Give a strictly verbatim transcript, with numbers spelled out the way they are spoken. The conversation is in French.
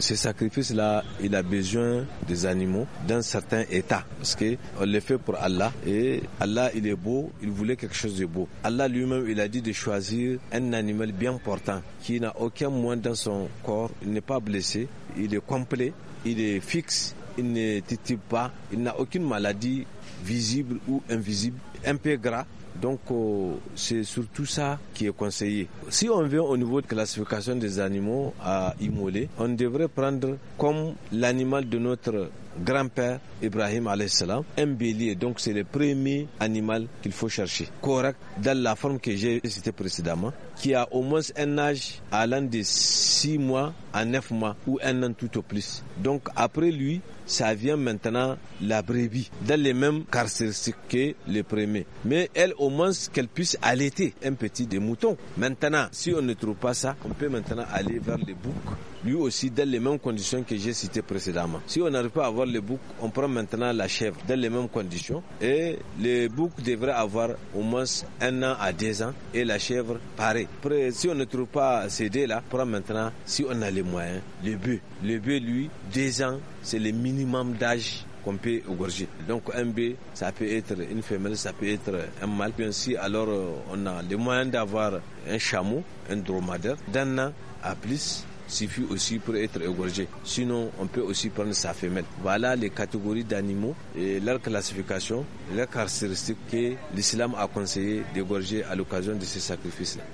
Ce sacrifice-là, il a besoin des animaux d'un certain état. Parce qu'on le fait pour Allah. Et Allah, il est beau, il voulait quelque chose de beau. Allah lui-même, il a dit de choisir un animal bien portant, qui n'a aucun moine dans son corps, il n'est pas blessé, il est complet, il est fixe, il ne titube pas, il n'a aucune maladie visible ou invisible, un peu gras. Donc euh, c'est surtout ça qui est conseillé. Si on vient au niveau de classification des animaux à immoler, on devrait prendre comme l'animal de notre grand-père Ibrahim alayhi salam, un bélier. Donc c'est le premier animal qu'il faut chercher. Correct, dans la forme que j'ai citée précédemment, qui a au moins un âge allant de six mois à neuf mois ou un an tout au plus. Donc après lui, ça vient maintenant la brebis, dans les mêmes caractéristiques que le premier. Mais elle, au moins, qu'elle puisse allaiter un petit des moutons. Maintenant, si on ne trouve pas ça, on peut maintenant aller vers les boucs. Lui aussi, dans les mêmes conditions que j'ai citées précédemment. Si on n'arrive pas à avoir le bouc, on prend maintenant la chèvre dans les mêmes conditions. Et le bouc devrait avoir au moins un an à deux ans et la chèvre, pareil. Après, si on ne trouve pas ces deux-là, on prend maintenant, si on a les moyens, le bœuf. Le bœuf, lui, deux ans, c'est le minimum d'âge qu'on peut égorger. Donc un bœuf, ça peut être une femelle, ça peut être un mâle. Puis ainsi, alors on a les moyens d'avoir un chameau, un dromadaire, d'un an à plus, suffit aussi pour être égorgé. Sinon, on peut aussi prendre sa femelle. Voilà les catégories d'animaux et leur classification, leurs caractéristiques que l'islam a conseillé d'égorger à l'occasion de ces sacrifices-là.